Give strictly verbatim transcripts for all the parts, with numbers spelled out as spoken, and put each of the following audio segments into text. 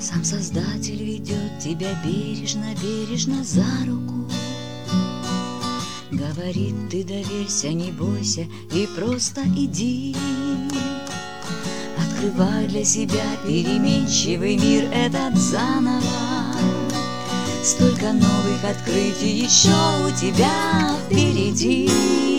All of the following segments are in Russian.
Сам Создатель ведет тебя бережно-бережно за руку. Говорит, ты доверься, не бойся и просто иди. Открывай для себя переменчивый мир этот заново. Столько новых открытий еще у тебя впереди.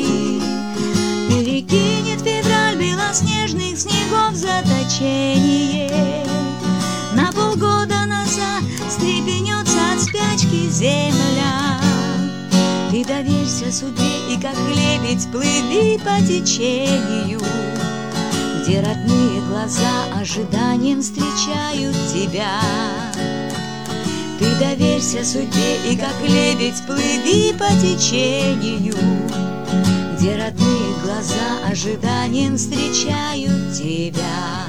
Перекинет февраль белоснежных снегов заточение. На полгода назад встрепенется от спячки земля. Ты доверься судьбе и как лебедь плыви по течению, где родные глаза ожиданием встречают тебя. Ты доверься судьбе и как лебедь плыви по течению, где родные глаза ожиданием встречают тебя.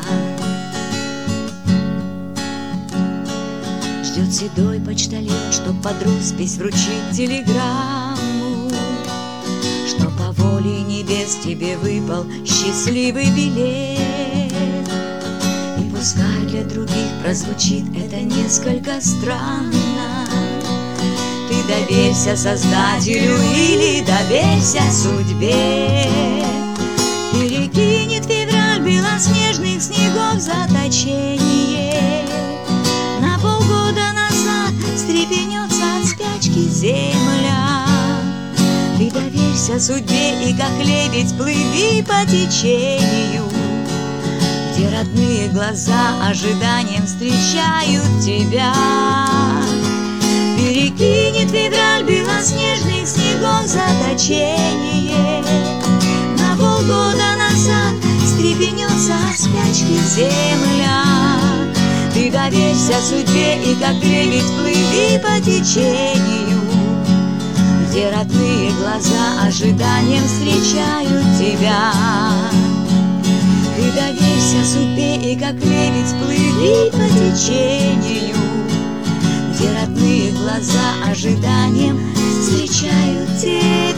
Ждет седой почтальон, чтоб под роспись вручить телеграмму, что по воле небес тебе выпал счастливый билет. И пускай для других прозвучит это несколько странно, ты доверься Создателю или доверься судьбе. Перекинет февраль белоснежных снегов заточение. На полгода назад встрепенется от спячки земля. Ты доверься судьбе и как лебедь плыви по течению, где родные глаза ожиданием встречают тебя. Перекинет февраль белоснежных снегов заточение. На полгода назад встрепенется от спячки земля. Ты доверься судьбе и как лебедь плыви по течению, где родные глаза ожиданием встречают тебя. Ты доверься судьбе и как лебедь плыви по течению, где родные глаза ожиданием встречают тебя.